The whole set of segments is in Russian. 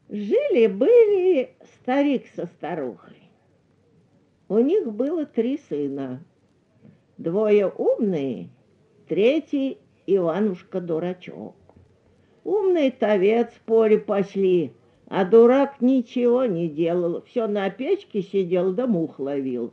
Жили-были старик со старухой. У них было 3 сына. Двое умные, третий Иванушка-дурачок. Умный-то в поле пошли, а дурак ничего не делал, все на печке сидел да мух ловил.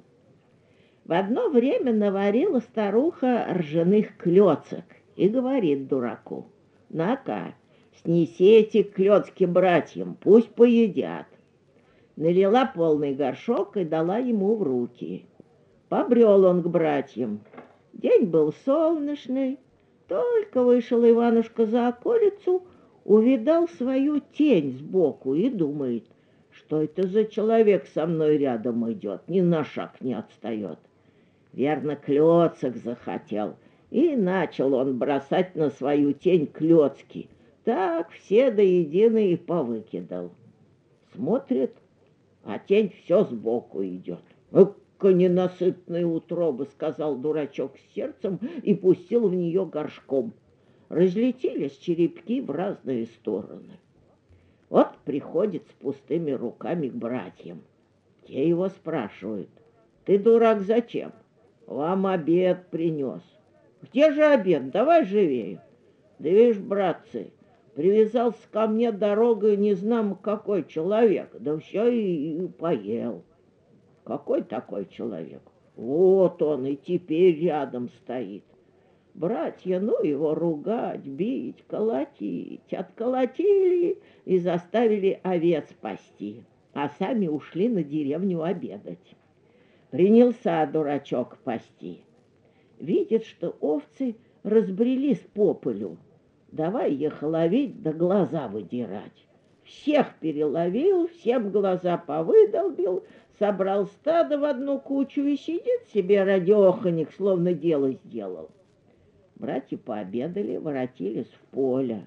В одно время наварила старуха ржаных клёцок и говорит дураку: «На-ка, снеси эти клёцки братьям, пусть поедят». Налила полный горшок и дала ему в руки. Побрел он к братьям. День был солнечный. Только вышел Иванушка за околицу, увидал свою тень сбоку и думает: что это за человек со мной рядом идет, ни на шаг не отстает. Верно, клёцок захотел. И начал он бросать на свою тень клёцки. Так все до единой и повыкидал. Смотрит, а тень все сбоку идет. «Эка ненасытная утроба!» — сказал дурачок с сердцем и пустил в нее горшком. Разлетелись черепки в разные стороны. Вот приходит с пустыми руками к братьям. Те его спрашивают: «Ты, дурак, зачем? Вам обед принес». «Где же обед? Давай живее». «Да видишь, братцы, привязался ко мне дорогой незнамо какой человек, да все и поел». «Какой такой человек?» «Вот он и теперь рядом стоит». Братья, ну его ругать, бить, колотить. Отколотили и заставили овец пасти, а сами ушли на деревню обедать. Принялся дурачок пасти. Видит, что овцы разбрелись по полю. Давай их ловить да глаза выдирать. Всех переловил, всем глаза повыдолбил, собрал стадо в одну кучу и сидит себе радеханик, словно дело сделал. Братья пообедали, воротились в поле.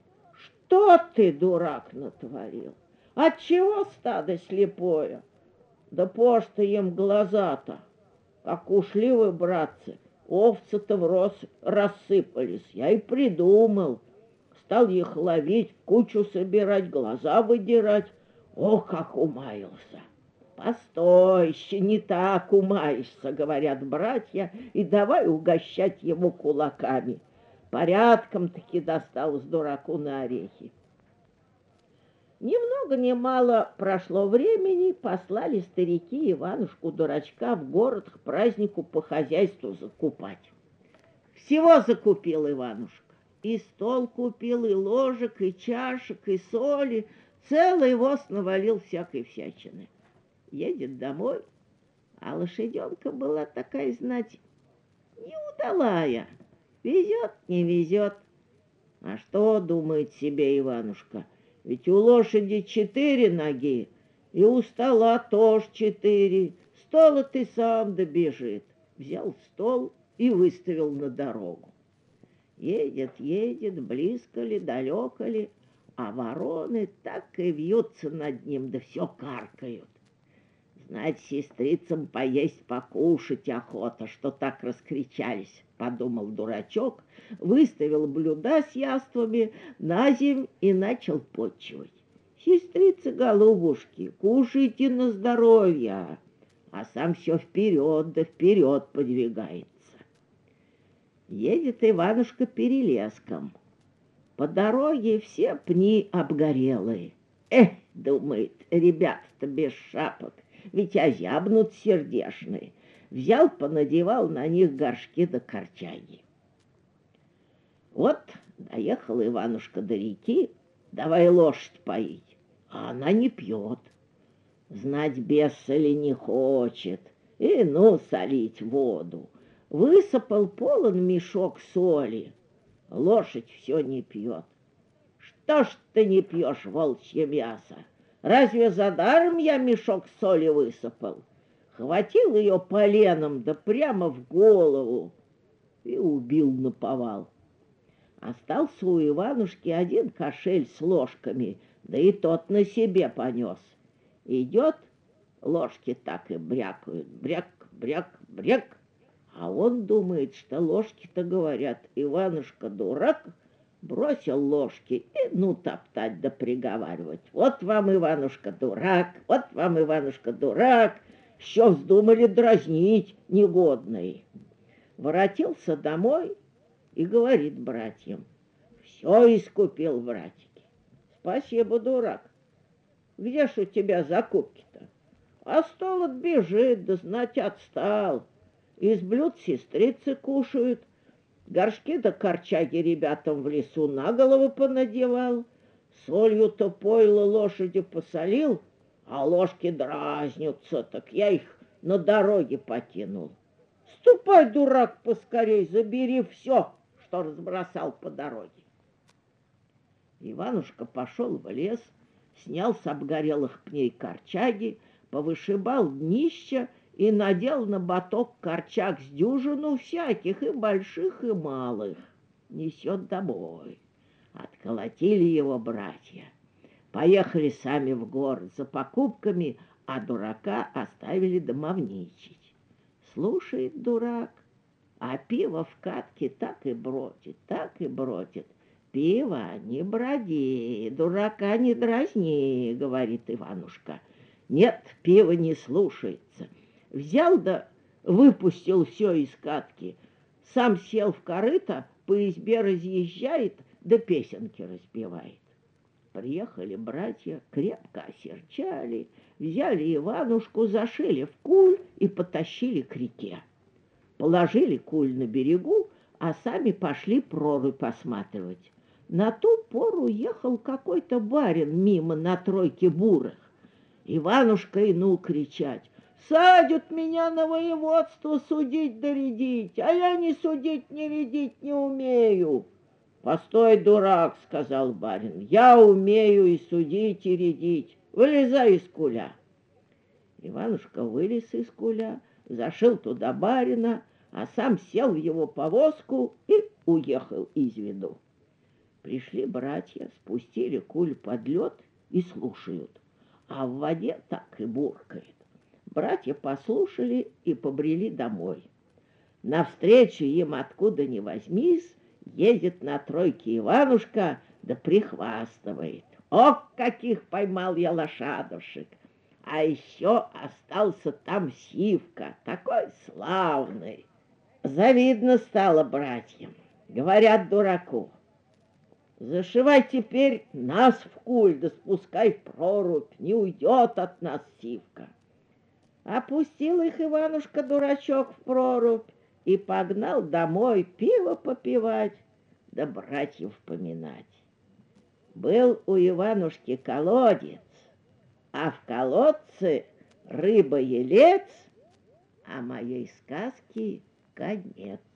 «Что ты, дурак, натворил? Отчего стадо слепое?» «Да пошта им глаза-то! Как ушли вы, братцы, овцы-то рассыпались. Я и придумал. Стал их ловить, в кучу собирать, глаза выдирать. Ох, как умаился!» «Постой, еще не так умаешься», — говорят братья, и давай угощать его кулаками. Порядком-таки досталось дураку на орехи. Ни много ни мало прошло времени, послали старики Иванушку-дурачка в город к празднику по хозяйству закупать. Всего закупил Иванушка. И стол купил, и ложек, и чашек, и соли. Целый воз навалил всякой всячины. Едет домой, а лошаденка была такая, знать, неудалая. Везет, не везет. А что думает себе Иванушка? Ведь у лошади 4 ноги, и у стола тоже 4. Стола ты сам добежит. Взял стол и выставил на дорогу. Едет, едет, близко ли, далеко ли, а вороны так и вьются над ним, да все каркают. Знать, сестрицам поесть, покушать охота, что так раскричались, подумал дурачок, выставил блюда с яствами на земь и начал почивать. Сестрицы, голубушки, кушайте на здоровье, а сам все вперед да вперед подвигается. Едет Иванушка перелеском. По дороге все пни обгорелые. Думает, ребята-то без шапок, ведь озябнут сердешные. Взял, понадевал на них горшки да корчаги. Вот доехал Иванушка до реки, давай лошадь поить, а она не пьет. Знать, беса ли не хочет, и ну солить воду. Высыпал полон мешок соли, лошадь все не пьет. Что ж ты не пьешь волчье мясо? Разве за даром я мешок соли высыпал? Хватил ее поленом, да прямо в голову, и убил наповал. Остался у Иванушки один кошель с ложками, да и тот на себе понес. Идет, ложки так и брякают, бряк, бряк, бряк. А он думает, что ложки-то говорят: Иванушка дурак, бросил ложки и ну топтать да приговаривать. Вот вам, Иванушка, дурак, вот вам, Иванушка, дурак, еще вздумали дразнить негодный. Воротился домой и говорит братьям: все искупил, братики. Спасибо, дурак. Где ж у тебя закупки-то? А стол бежит, да знать отстал. Из блюд сестрицы кушают, горшки да корчаги ребятам в лесу на голову понадевал, солью-то пойло лошади посолил, а ложки дразнятся, так я их на дороге покинул. Ступай, дурак, поскорей, забери все, что разбросал по дороге. Иванушка пошел в лес, снял с обгорелых пней корчаги, повышибал днища и надел на боток корчаг с дюжину всяких, и больших, и малых. Несет домой. Отколотили его братья. Поехали сами в город за покупками, а дурака оставили домовничать. Слушает дурак, а пиво в катке так и бродит, так и бродит. Пиво не броди, дурака не дразни, говорит Иванушка. Нет, пиво не слушается. Взял да выпустил все из катки, сам сел в корыто, по избе разъезжает, да песенки распевает. Приехали братья, крепко осерчали, взяли Иванушку, зашили в куль и потащили к реке. Положили куль на берегу, а сами пошли прорубь осматривать. На ту пору ехал какой-то барин мимо на тройке бурых. Иванушка и ну кричать: «Садят меня на воеводство судить да рядить, а я ни судить, ни рядить не умею». «Постой, дурак, — сказал барин, — я умею и судить, и рядить. Вылезай из куля». Иванушка вылез из куля, зашил туда барина, а сам сел в его повозку и уехал из виду. Пришли братья, спустили куль под лед и слушают, а в воде так и буркает. Братья послушали и побрели домой. Навстречу им, откуда ни возьмись, едет на тройке Иванушка, да прихвастывает: «О, каких поймал я лошадушек! А еще остался там Сивка, такой славный». Завидно стало братьям. Говорят дураку: «Зашивай теперь нас в куль, да спускай в прорубь, не уйдет от нас Сивка». Опустил их Иванушка-дурачок в прорубь и погнал домой пиво попивать, да братьев поминать. Был у Иванушки колодец, а в колодце рыба-елец, а моей сказки конец.